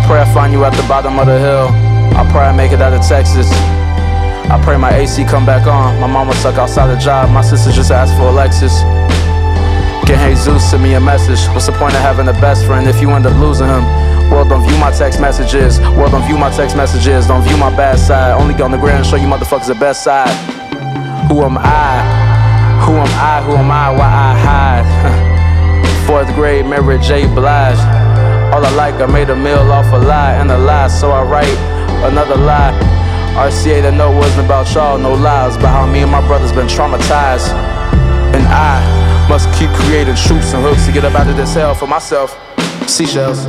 pray I find you at the bottom of the hill. I pray I make it out of Texas. I pray my AC come back on. My mama stuck outside the job. My sister just asked for a Lexus. Can Jesus send me a message? What's the point of having a best friend if you end up losing him? World, don't view my text messages. World, don't view my text messages. Don't view my bad side. Only go on the ground and show you motherfuckers the best side. Who am I? Who am I? Who am I? Why I hide? 4th grade, Mary J. Blige. All I like, I made a meal off a lie and a lie, so I write another lie. RCA, the note wasn't about y'all, no lies, but how me and my brothers been traumatized. And I must keep creating troops and hooks to get up out of this hell for myself. Seashells.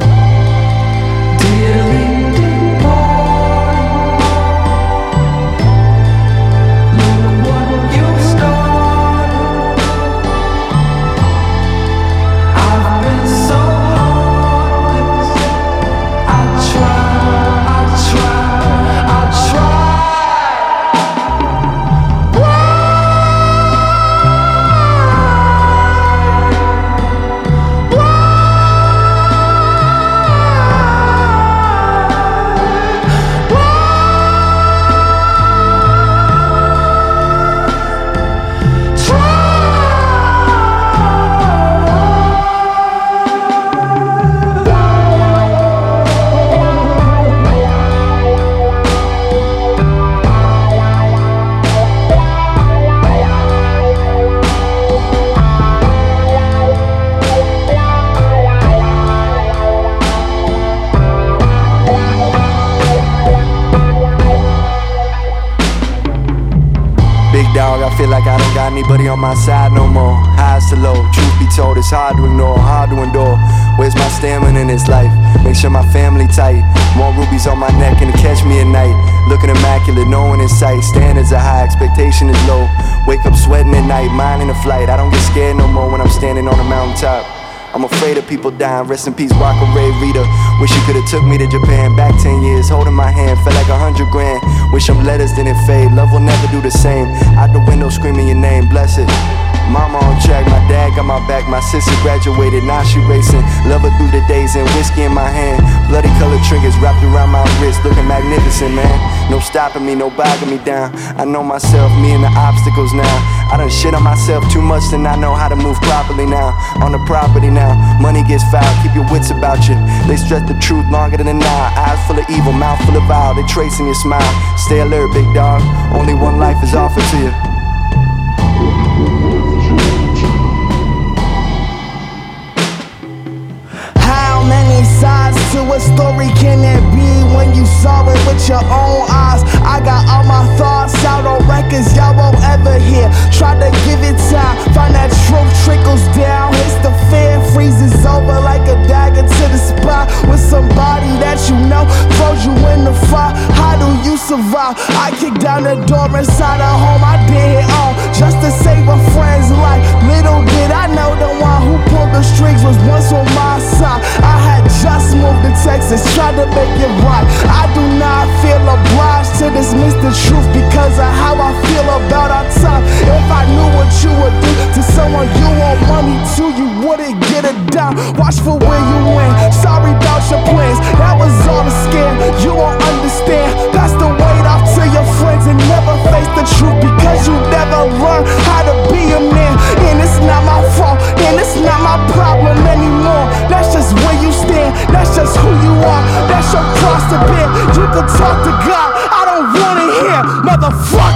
Dog, I feel like I don't got anybody on my side no more. Highs to low, truth be told, it's hard to ignore, hard to endure. Where's my stamina in this life? Make sure my family tight. More rubies on my neck and to catch me at night. Looking immaculate, no one in sight. Standards are high, expectation is low. Wake up sweating at night, mind in a flight. I don't get scared no more when I'm standing on a mountaintop. I'm afraid of people dying, rest in peace, Rocco Ray Rita. Wish you could've took me to Japan, back 10 years, holding my hand, felt like 100 grand. Wish them letters didn't fade, love will never do the same. Out the window screaming your name, bless it. Mama on track, my dad got my back, my sister graduated, now she racing. Love her through the days and whiskey in my hand. Bloody colored triggers wrapped around my wrist, looking magnificent, man. No stopping me, no bogging me down. I know myself, me and the obstacles now. I done shit on myself too much and I know how to move properly now. On the property now, money gets foul, keep your wits about you. They stretch the truth longer than an hour. Eyes full of evil, mouth full of vile, they tracing your smile. Stay alert, big dog, only one life is offered to you. How many sides to a story can there be when you saw it with your own eyes? I got all my thoughts out on records y'all won't ever hear. Try to give it time, find that truth trickles down. Hits the fear, freezes over like a dagger to the spine. With somebody that you know throws you in the fire. How do you survive? I kicked down the door inside a home I did it all just to save a friend's life. Little did I know the one who pulled the strings was once on my side. I had just moved to Texas, tried to make it right. I do not feel obliged to dismiss the truth because of how I feel about our time. If I knew what you would do to someone you want money to, you wouldn't get it down. Watch for where you went. Sorry about your plans, that was all a scam. You won't understand. That's the weight off to your friends and never face the truth because you never learn how to be a man. And it's not my fault, and it's not my problem anymore. That's just where you stand, that's just who you are. That's your cross to bear. You can talk to God, I don't wanna hear, motherfucker.